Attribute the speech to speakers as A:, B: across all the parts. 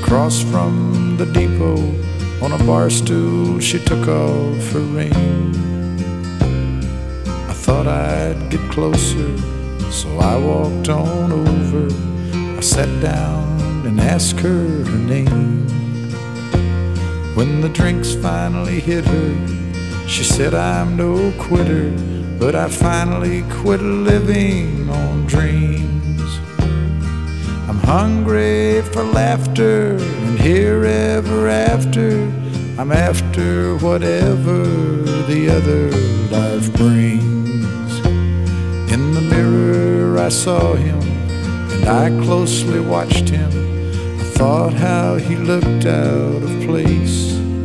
A: Across from the depot, on a bar stool, she took off her ring. I thought I'd get closer, so I walked on over. I sat down and asked her her name. When the drinks finally hit her, she said, I'm no quitter, but I finally quit living on dreams. I'm hungry for laughter, and here ever after, I'm after whatever the other life brings. In the mirror I saw him, and I closely watched him. I thought how he looked out of place.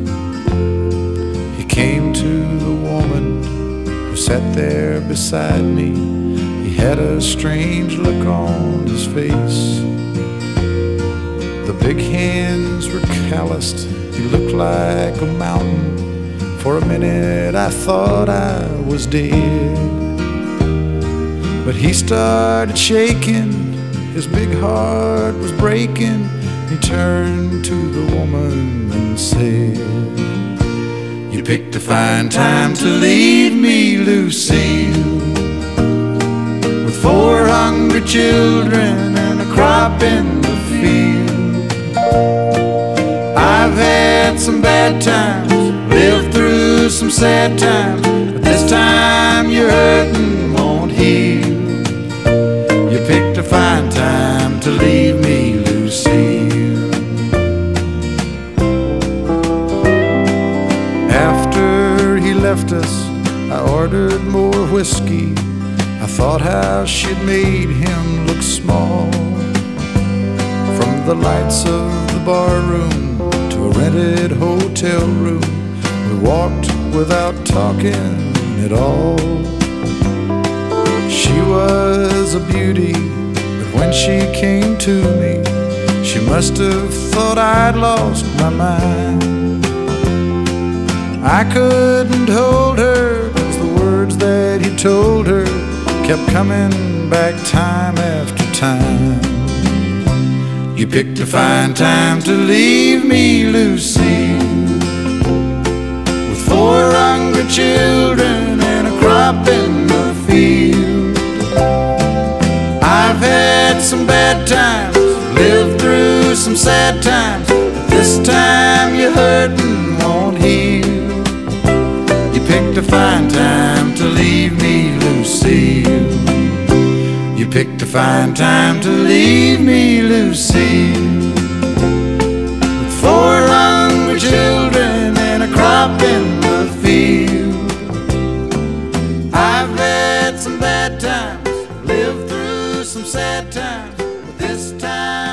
A: He came to the woman who sat there beside me. He had a strange look on his face. The big hands were calloused, he looked like a mountain. For a minute I thought I was dead. But he started shaking, his big heart was breaking. He turned to the woman and said, You picked a fine time to leave me, Lucille, with 4 hungry children and a crop in the field. I've had some bad times, lived through some sad times, but this time your hurting won't heal. You picked a fine time to leave me, Lucille. After he left us, I ordered more whiskey. I thought how she'd made him look small. From the lights of the bar room to a rented hotel room, we walked without talking at all. She was a beauty, but when she came to me, she must have thought I'd lost my mind. I couldn't hold her, 'cause the words that he told her kept coming back time after time. You picked a fine time to leave me, Lucille, with 4 hungry children and a crop in the field. I've had some bad times, lived through some sad times, but this time your hurting won't heal. You picked a fine time to leave me, Lucille. You picked a fine time to leave me, Lucille, with 4 hungry children and a crop in the field. I've had some bad times, lived through some sad times, but this time